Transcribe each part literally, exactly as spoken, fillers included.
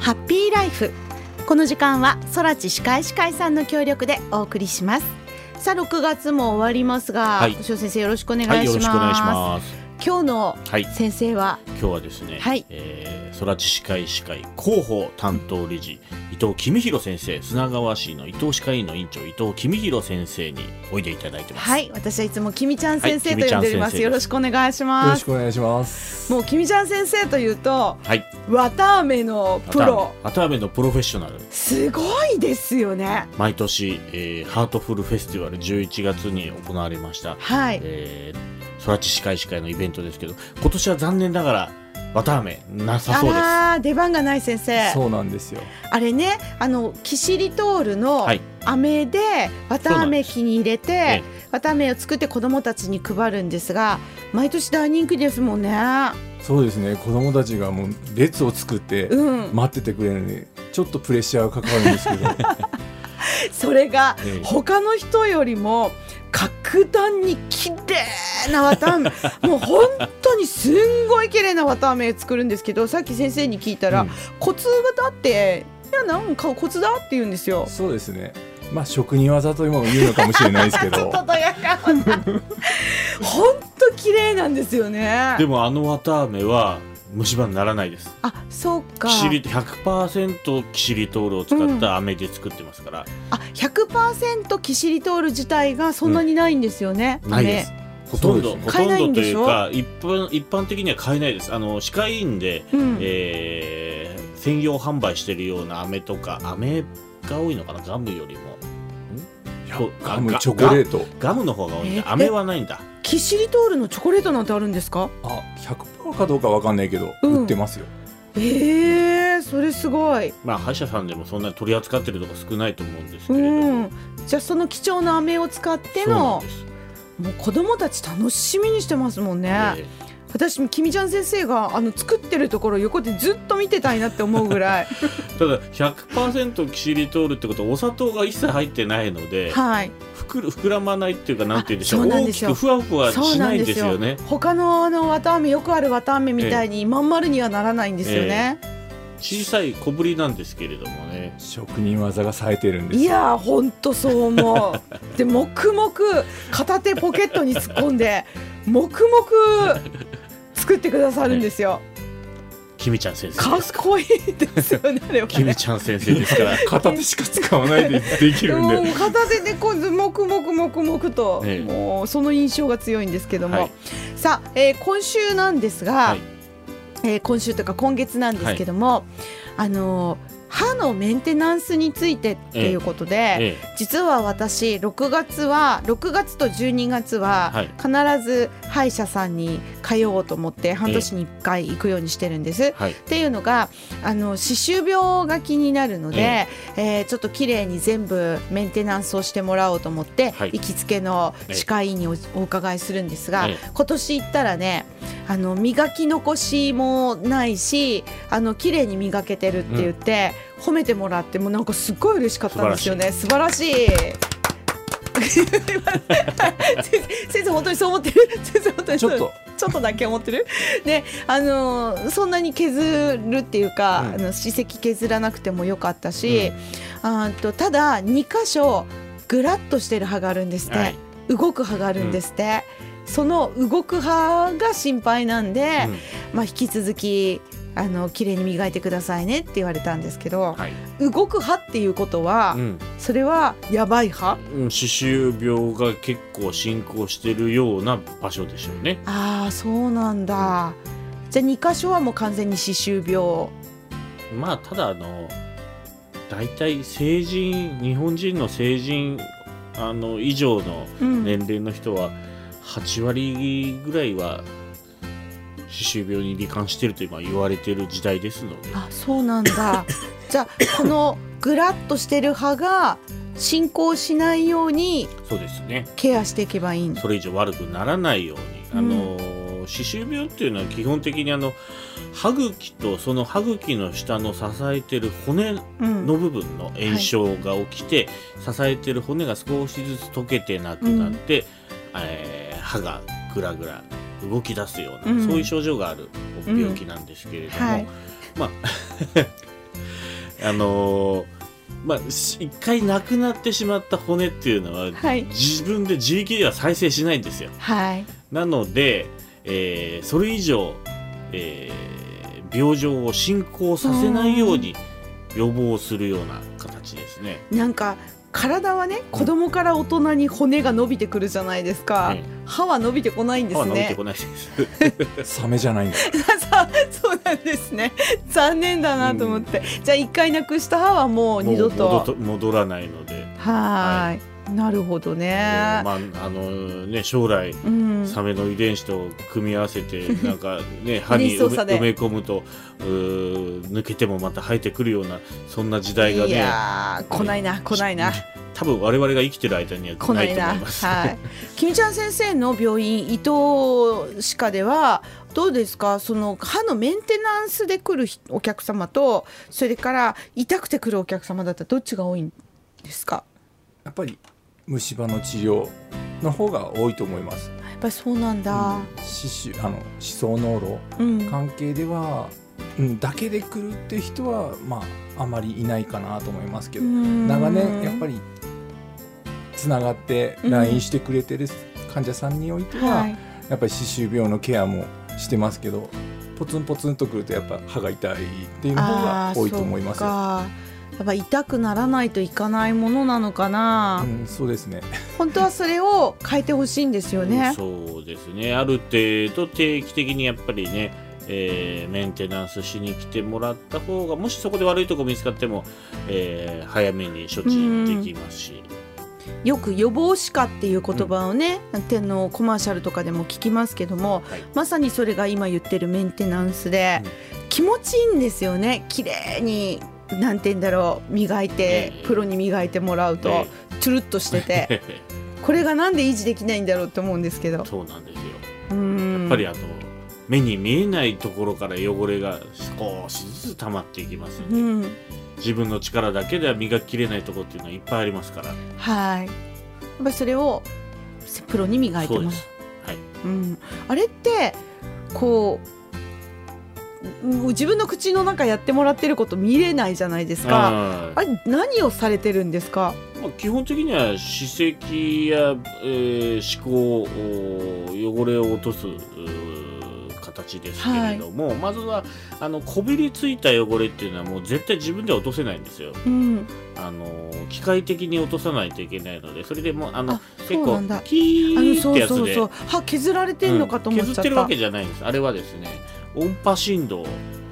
ハッピーライフ。この時間は空知歯科医師会さんの協力でお送りします。さあろくがつも終わりますが、はい、星尾先生よろしくお願いします。はい、よろしくお願いします。今日の先生は、はい、 今日はですね、はい、えー、空知歯科医師会広報担当理事伊藤公弘先生、砂川市の伊藤歯科医院の院長伊藤公弘先生においでいただいてます。 はい、私はいつもきみちゃん先生と呼んでおります。はい、よろしくお願いします。 よろしくお願いします。 もうきみちゃん先生というと、はい、綿あめのプロ、 綿あめのプロフェッショナル、 すごいですよね。 毎年、えー、ハートフルフェスティバルじゅういちがつに行われました、はい、えー空知歯科医師会のイベントですけど、今年は残念ながら綿あめなさそうです。 あら、出番がない先生。 そうなんですよ。 あれね、あのキシリトールの飴で綿あめ機に入れて、はい、綿あめを作って子どもたちに配るんですが、毎年大人気ですもんね。 そうですね、子どもたちがもう列を作って待っててくれるので、うん、ちょっとプレッシャーがかかるんですけどそれが他の人よりも格段に綺麗な綿あめもう本当にすんごい綺麗な綿あめ作るんですけど、さっき先生に聞いたら、うん、コツがだって、いやなんかコツだって言うんですよ。 そうですね、まあ職人技と今も言うのかもしれないですけどちょっとどやか本当綺麗なんですよね。 でもあの綿あめは虫歯にならないです。 あ、そうか。 キシリ ひゃくパーセント キシリトールを使った飴で作ってますから、うん、 あ ひゃくパーセント キシリトール自体がそんなにないんですよね、うん、 ないです。ほとんどほとんどというか一般、一般的には買えないです。あの歯科医院で、うん、えー、専用販売しているような飴とか、飴が多いのかな、ガムよりも。 ガム、チョコレート、 ガムの方が多いんだ。飴はないんだ。 キシリトールのチョコレートなんてあるんですか？ あ、ひゃくパーセント かどうかわかんないけど、うん、売ってますよ。 えー、それすごい。 まあ歯医者さんでもそんなに取り扱ってるとこ少ないと思うんですけれども、うん、 じゃあその貴重な飴を使っての、もう子供たち楽しみにしてますもんね。えー私もきみちゃん先生があの作ってるところ横でずっと見てたいなって思うぐらいただ ひゃくパーセント キシリトールってことはお砂糖が一切入ってないので、はい、ふく膨らまないっていうか、なんて言うんでしょう、大きくふわふわしないんですよね。 他のあの綿あめ、よくある綿あめみたいにまん丸にはならないんですよね、えー、小さい小ぶりなんですけれどもね。 職人技が冴えてるんです。 いやほんとそう思うで黙々片手ポケットに突っ込んで黙々作ってくださるんですよ。 きみちゃん先生かっこいいですよね。 きみちゃん先生ですから片手しか使わないでできるんでもう片手でこう黙々黙々と、ええ、もうその印象が強いんですけども、はい、さあ、えー、今週なんですが、はい、えー、今週というか今月なんですけども、はい、あのー歯のメンテナンスについてっていうことで、えええ、実は私ろくがつはろくがつとじゅうにがつは必ず歯医者さんに通おうと思って半年にいっかい行くようにしてるんです、はい、っていうのがあの歯周病が気になるので、ええー、ちょっときれいに全部メンテナンスをしてもらおうと思って、はい、行きつけの歯科医院に お, お伺いするんですが、今年行ったらね、あの磨き残しもないし、あの綺麗に磨けてるって言って、うん、褒めてもらって、もうなんかすっごい嬉しかったんですよね。素晴らしい先生本当にそう思ってる？先生本当にそうちょっとちょっとだけ思ってるで、あのー、そんなに削るっていうか、うん、あの歯石削らなくてもよかったし、うん、あとただにかしょグラッとしてる歯があるんですって、はい、動く歯があるんですって、うん、その動く歯が心配なんで、うん、まあ、引き続きあの綺麗に磨いてくださいねって言われたんですけど、はい、動く歯っていうことは、うん、それはやばい歯、 うん、歯周病が結構進行しているような場所でしょうね。 ああ、そうなんだ、うん、じゃあにかしょはもう完全に歯周病。 まあただあのだいたい成人日本人の成人あの以上の年齢の人ははちわりぐらいは歯周病に罹患していると今言われている時代ですので。 あ、そうなんだじゃあこのグラッとしてる歯が進行しないようにそうですね、 ケアしていけばいいんだ。 それ以上悪くならないように、あの、うん、歯周病っていうのは基本的にあの歯茎とその歯茎の下の支えてる骨の部分の炎症が起きて、うん、はい、支えてる骨が少しずつ溶けてなくなって、うん、えー、歯がグラグラ動き出すような、うん、そういう症状がある病気なんですけれども、うん、はい、まああのーまあ、一回なくなってしまった骨っていうのは、はい、自分で自力では再生しないんですよ。 はい、 なので、えー、それ以上、えー、病状を進行させないように予防するような形ですね。 なんか体はね、子供から大人に骨が伸びてくるじゃないですか、うん、歯は伸びてこないんですね。 歯は伸びてこないです。 サメじゃないんだそうなんですね。残念だなと思って、うん、じゃあ一回なくした歯はもう二度と戻らないので。 はい、なるほどね。 えーまああのね、将来、うん、サメの遺伝子と組み合わせてなんか、ね、歯に埋め、埋め込むとう抜けてもまた生えてくるようなそんな時代がね。 いやー来ないな来ないな。 多分我々が生きてる間には来ないと思います。 はい、君ちゃん先生の病院伊藤歯科ではどうですか、その歯のメンテナンスで来るお客様とそれから痛くて来るお客様だったらどっちが多いんですか？ やっぱり虫歯の治療の方が多いと思います。 やっぱりそうなんだ、うん、 歯周あの歯槽膿漏関係では、うんうん、だけで来るって人はまああまりいないかなと思いますけど、長年やっぱりつながって ライン してくれてる患者さんにおいては、うんはい、やっぱり歯周病のケアもしてますけど、ポツンポツンとくるとやっぱ歯が痛いっていうの方が多いと思いますよ。 やっぱ痛くならないといかないものなのかな、 うん、そうですね。 本当はそれを変えてほしいんですよね。 そうですね。ある程度定期的にやっぱりね、えー、メンテナンスしに来てもらった方が、もしそこで悪いところ見つかっても、えー、早めに処置できますし、 よく予防歯科っていう言葉をね、うん、てのコマーシャルとかでも聞きますけども、はい、まさにそれが今言ってるメンテナンスで、うん、気持ちいいんですよね。綺麗になんて言うんだろう、磨いて、えー、プロに磨いてもらうと、えー、トゥルッとしててこれがなんで維持できないんだろうって思うんですけど。 そうなんですよ。うんやっぱりあの目に見えないところから汚れが少しずつ溜まっていきますので、うん、自分の力だけでは磨ききれないところっていうのはいっぱいありますから、 はい、やっぱりそれをプロに磨いてます。 はい、 うん、あれってこう自分の口の中やってもらってること見れないじゃないですか。 あ, あれ何をされてるんですか？ まあ、基本的には歯石や、えー、歯垢汚れを落とす形ですけれども、はい、まずはあのこびりついた汚れっていうのはもう絶対自分では落とせないんですよ、うん、あの機械的に落とさないといけないので、それでもあのあ結構キーってやつで、 そうそうそう、歯削られてんのかと思っちゃった、 うん、削ってるわけじゃないんです。あれはですね、音波振動、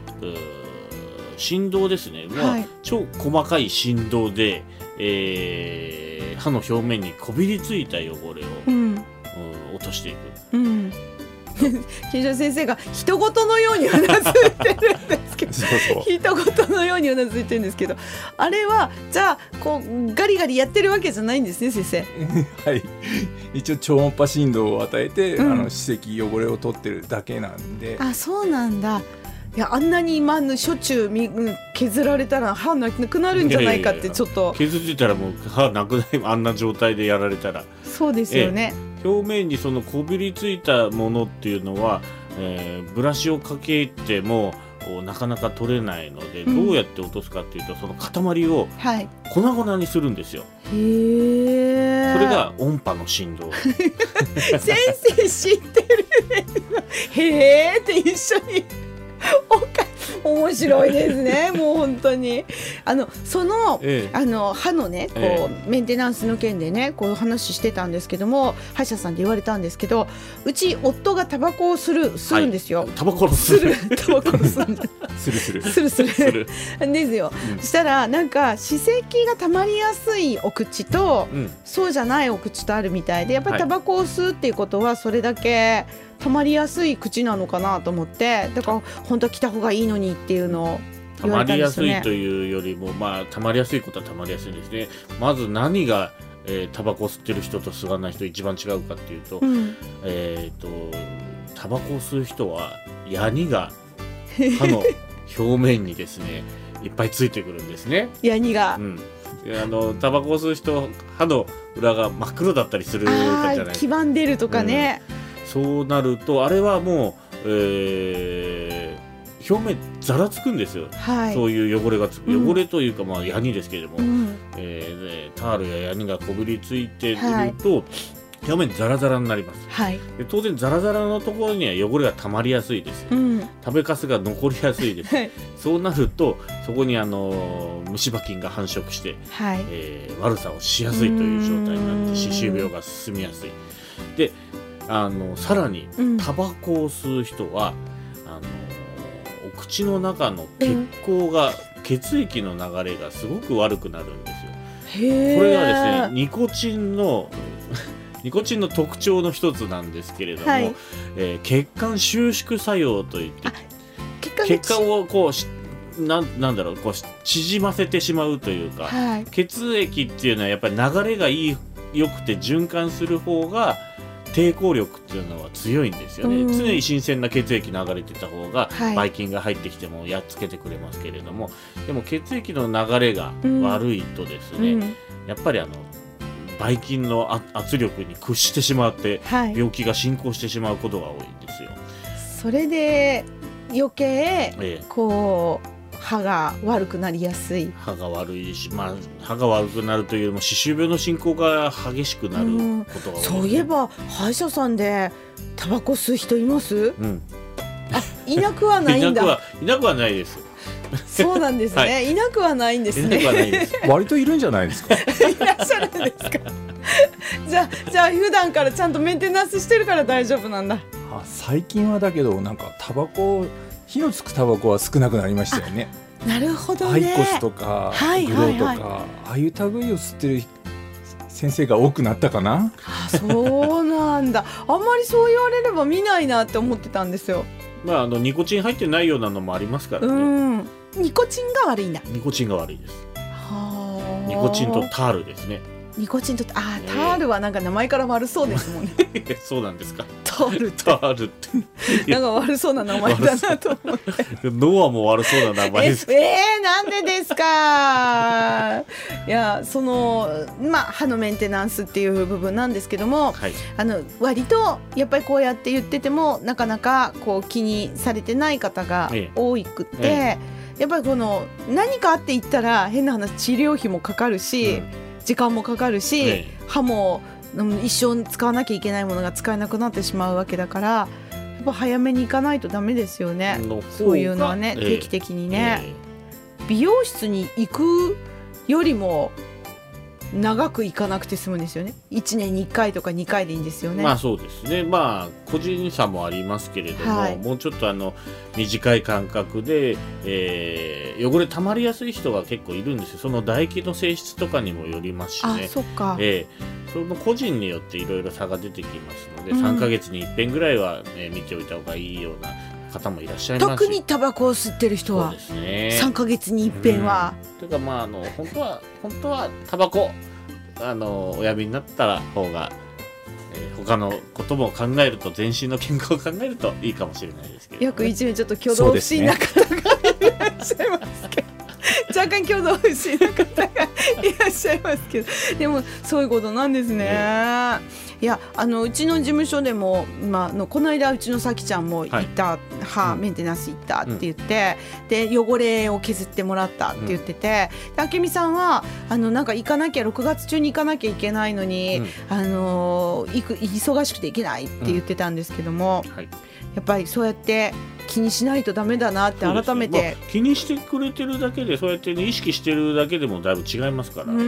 振動ですね、はい、超細かい振動で、えー、歯の表面にこびりついた汚れを、うんうん、落としていく、うん金城先生が人事のようにうなずいてるんですけどそうそう人事のようにうなずいてるんですけど、あれはじゃあこうガリガリやってるわけじゃないんですね、先生はい、一応超音波振動を与えて、うん、あの歯石汚れを取ってるだけなんで。 あ、そうなんだ。いや、あんなに今のしょっちゅう削られたら歯なくなるんじゃないかってちょっと。いやいやいや、 削ってたらもう歯なくない、あんな状態でやられたら。 そうですよね。 表面にそのこびりついたものっていうのは、えー、ブラシをかけてもなかなか取れないので、うん、どうやって落とすかっていうと、その塊を粉々にするんですよ、はい、へー、それが音波の振動先生知ってるねへーって一緒におか面白いですねもう本当にあのその、ええ、あの歯のねこう、ええ、メンテナンスの件でねこう話してたんですけども、歯医者さんで言われたんですけど、うち夫がタバコをするするんですよ、はい、 タバコをするタバコをするするするするするするですよ、うん、そしたらなんか歯石がたまりやすいお口と、うん、そうじゃないお口とあるみたいで、やっぱりタバコを吸うっていうことはそれだけたまりやすい口なのかなと思って、だから本当は来た方がいいのにっていうのを言われたんですよね。 たまりやすいというよりも、まあ、たまりやすいことはたまりやすいですね。まず何が、えー、タバコを吸ってる人と吸わない人一番違うかっていうと、うん、えーとタバコを吸う人はヤニが歯の表面にですねいっぱいついてくるんですね。 ヤニが、うん、 あのタバコを吸う人歯の裏が真っ黒だったりするじゃないですか。 黄ばんでるとかね、 うん、そうなるとあれはもう、えー、 表面ざらつくんですよ、はい、そういう汚れがつく、うん、汚れというかまあヤニですけれども、うん、えー、タールやヤニがこびりついていると、はい、表面ザラザラになります、はい、で当然ザラザラのところには汚れが溜まりやすいです、うん、食べかすが残りやすいです、はい、そうなるとそこにあの虫歯菌が繁殖して、はい、えー、悪さをしやすいという状態になって歯周病が進みやすい。であのさらにタバコを吸う人は、うん、あのお口の中の血行が、うん、血液の流れがすごく悪くなるんですよ。へー。これはですねニコチンのニコチンの特徴の一つなんですけれども、はい、えー、血管収縮作用といって血管をこうな、なんだろうこう縮ませてしまうというか、はい、血液っていうのはやっぱり流れがいい良くて循環する方が抵抗力っていうのは強いんですよね。常に新鮮な血液流れてた方が、はい、ばい菌が入ってきてもやっつけてくれますけれども、でも血液の流れが悪いとですね、うん、やっぱりあのばい菌の圧力に屈してしまって、はい、病気が進行してしまうことが多いんですよ。 それで余計、ええ、こう歯が悪くなりやすい。 歯が悪いし、まあ、歯が悪くなるというよりも歯周病の進行が激しくなることが多い、ね、 そういえば歯医者さんでタバコ吸う人います？うん、あ、いなくはないんだ。いなくは、 いなくはないです。 そうなんですね、はい、いなくはないんですね。 いなくはないんです。 割といるんじゃないですか。いらっしゃるんですか。じゃあ、じゃあ普段からちゃんとメンテナンスしてるから大丈夫なんだ。 あ、最近はだけどなんかタバコ火のつくタバコは少なくなりましたよね。 なるほどね。 アイコスとかグローとか、はいはいはい、ああいう類を吸ってる先生が多くなったかな。 あ、そうなんだ。あんまりそう言われれば見ないなって思ってたんですよ。 まあ、あのニコチン入ってないようなのもありますからね。 うん、ニコチンが悪いんだ。 ニコチンが悪いです。はニコチンとタールですね。 ニコチンとあ、タールはなんか名前から悪そうですもんね。 そうなんですか。 タールってタールってなんか悪そうな名前だなと思って。 ノアも悪そうな名前です。 ええー、なんでですか。いや、そのまあ歯のメンテナンスっていう部分なんですけども、はい、あの割とやっぱりこうやって言っててもなかなかこう気にされてない方が多くて、ええええ、やっぱりこの何かあって言ったら変な話治療費もかかるし、うん、時間もかかるし、ええ、歯も一生使わなきゃいけないものが使えなくなってしまうわけだから、やっぱ早めに行かないとダメですよね。そういうのはね、えー、定期的にね、えー、美容室に行くよりも長く行かなくて済むんですよね。いちねんにいっかいとかにかいでいいんですよね。 まあそうですね。まあ個人差もありますけれども、はい、もうちょっとあの短い間隔で、えー、汚れたまりやすい人が結構いるんですよ。その唾液の性質とかにもよりますしね。 あ、そっか。 えー、その個人によっていろいろ差が出てきますので、うん、さんかげつにいっぺんぐらいは、ね、見ておいた方がいいような方もいらっしゃいますし、 特にタバコを吸ってる人はそうですね、さんかげつにいっぺんは、 うん、というかまああの本当は本当はタバコあのおやめになったら方が、えー、他のことも考えると全身の健康を考えるといいかもしれないですけど、ね、 約いちねんちょっと挙動不審な方がいらっしゃいますけど、若干挙動不審な方がいらっしゃいますけど、でもそういうことなんですね。ね、いや、あのうちの事務所でも、まあ、のこの間うちのさきちゃんも行った、はい、歯メンテナンス行ったって言って、うん、で汚れを削ってもらったって言ってて、うん、あけみさんはあのなんか行かなきゃろくがつ中に行かなきゃいけないのに、うん、あの行く忙しくて行けないって言ってたんですけども、うん、はい、やっぱりそうやって気にしないとダメだなって改めて、ね、 まあ、気にしてくれてるだけでそうやって、ね、意識してるだけでもだいぶ違いますから。うん、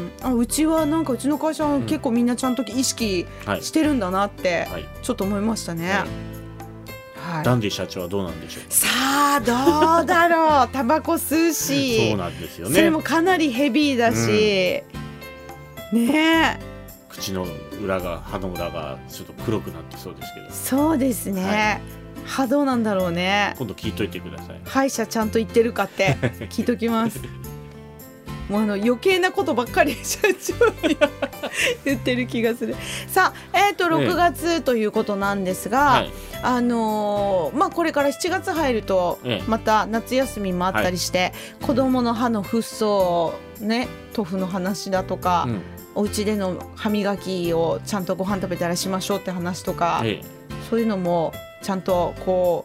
あ、うちはなんかうちの会社は結構みんなちゃんと意識してるんだなってちょっと思いましたね。はいはい、ダンディ社長はどうなんでしょう。 さあどうだろう。タバコ吸うしそうなんですよね。 それもかなりヘビーだし、うん、ねえ、 口の裏が歯の裏がちょっと黒くなってそうですけど。 そうですね、はい、歯どうなんだろうね。 今度聞いといてください。 歯医者ちゃんと言ってるかって聞いときます。もうあの余計なことばっかり社長に言ってる気がする。さあ、えーとろくがつということなんですが、はい、あのーまあ、これからしちがつ入るとまた夏休みもあったりして、はい、子どもの歯のフッ素ね、塗布の話だとか、うん、お家での歯磨きをちゃんとご飯食べたらしましょうって話とか、ええ、そういうのもちゃんとこう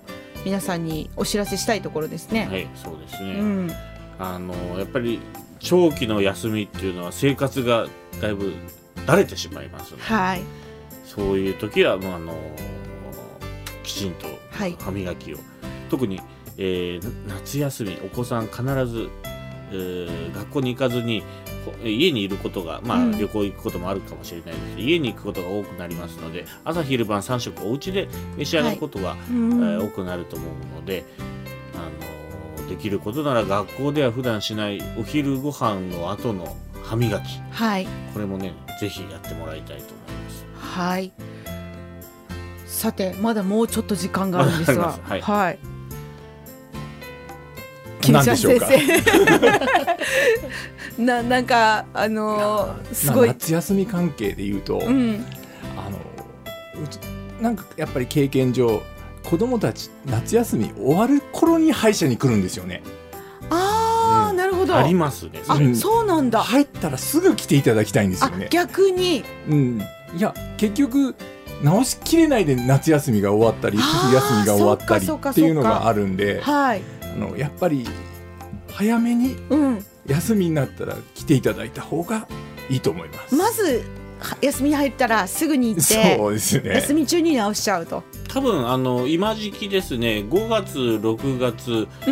皆さんにお知らせしたいところですね。 はい、そうですね、うん、あのやっぱり長期の休みっていうのは生活がだいぶだれてしまいますので、はい、そういう時はもうあのきちんと歯磨きを、はい、特に、えー、夏休みお子さん必ず、えー、学校に行かずに家にいることが、まあ、旅行行くこともあるかもしれないですけど、うん、家に行くことが多くなりますので朝昼晩さん食お家で召し上がることが、はい、えー、多くなると思うので、あのー、できることなら学校では普段しないお昼ご飯の後の歯磨き、はい、これもねぜひやってもらいたいと思います。はい、 さてまだもうちょっと時間があるんですが、はい、はい、 何でしょうかな, なんかあのー、すごい夏休み関係で言うと、うん、あのなんかやっぱり経験上子供たち夏休み終わる頃に歯医者に来るんですよね。 あー、うん、なるほど。 ありますね。 あ、そうなんだ。 入ったらすぐ来ていただきたいんですよね。 あ、逆に、 うん、いや結局直しきれないで夏休みが終わったり冬休みが終わったりっていうのがあるんで、はい、あのやっぱり早めに休みになったら来ていただいた方がいいと思います。 まず休みに入ったらすぐに行って、そうですね、休み中に直しちゃうと。 多分あの今時期ですね、ごがつろくがつ、うん、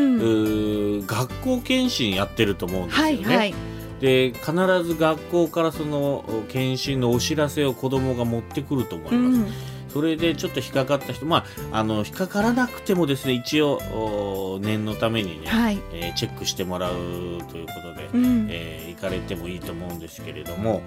学校検診やってると思うんですよね、はいはい、で必ず学校からその検診のお知らせを子どもが持ってくると思います、うん、それでちょっと引っかかった人、まあ、あの引っかからなくてもですね一応念のためにね、はい、えー、チェックしてもらうということで、うん、えー、行かれてもいいと思うんですけれども、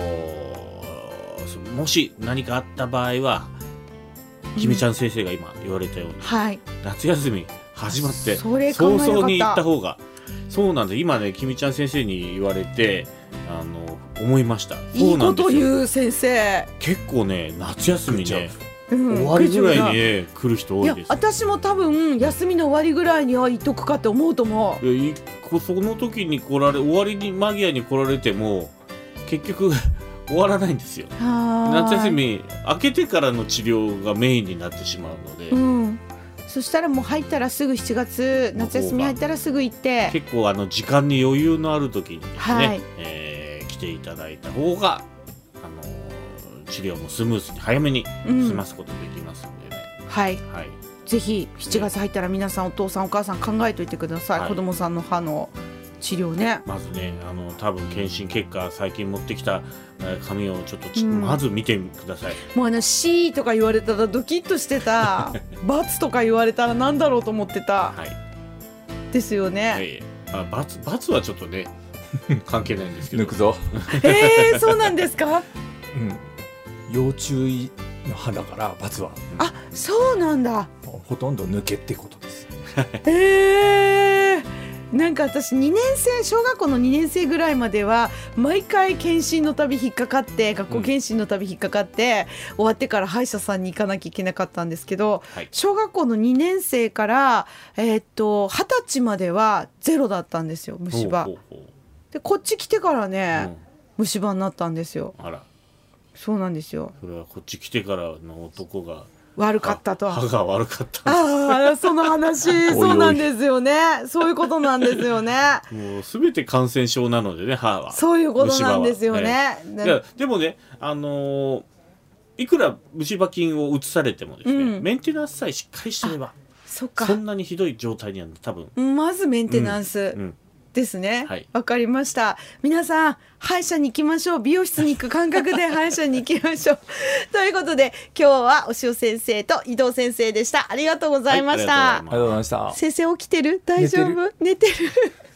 もし何かあった場合はきみちゃん先生が今言われたように、うん、はい、夏休み始まって早々に行った方が、そうなんで今ねきみちゃん先生に言われてあの思いました。 いいこと言う先生。 結構ね夏休みね、うん、終わりぐらいに、ね、来る人多いです、ね、いや私も多分休みの終わりぐらいには行っとくかって思うと思う。 いやその時に来られ終わりに間際に来られても結局終わらないんですよ。夏休み明けてからの治療がメインになってしまうので、うん、 そしたらもう入ったらすぐしちがつ夏休み入ったらすぐ行って結構あの時間に余裕のある時にですね、はい、えー、来ていただいた方が、あのー、治療もスムーズに早めに済ますことできますのでね、 うん、はい、はい、ぜひしちがつ入ったら皆さんお父さんお母さん考えておいてください、はい、子供さんの歯の治療ね。 まずねあの多分検診結果最近持ってきた紙をちょっとち、うん、まず見てください。 もうあの シー とか言われたらドキッとしてたバツとか言われたらなんだろうと思ってた、はい、ですよね、はい、 あバツ、バツはちょっとね関係ないんですけど抜くぞえー、そうなんですか、 うん、要注意の歯だからバツは、 うん、あそうなんだ。 ほとんど抜けってことですえーなんか私にねん生小学校のにねん生ぐらいまでは毎回検診のたび引っかかって学校検診のたび引っかかって、うん、終わってから歯医者さんに行かなきゃいけなかったんですけど、はい、小学校のにねん生からえー、っとはたちまではゼロだったんですよ虫歯。ほうほうほう。でこっち来てからね、うん、虫歯になったんですよ。あらそうなんですよ。 それはこっち来てからの男が悪かったと。 歯が悪かった。 ああ、その話、そうなんですよね。そういうことなんですよね。 もうすべて感染症なのでね、歯は。 そういうことなんですよね。 ねいやでもね、あのー、いくら虫歯菌を移されてもですね、うん、メンテナンスさえしっかりしてれば、そっか、そんなにひどい状態には多分。 まずメンテナンス。うんうんですね。わ、はい、かりました。皆さん歯医者に行きましょう。美容室に行く感覚で歯医者に行きましょうということで今日はお塩先生と井藤先生でした。ありがとうございました、 はい、ありがとうございました。 先生起きてる？大丈夫？寝てる？寝てる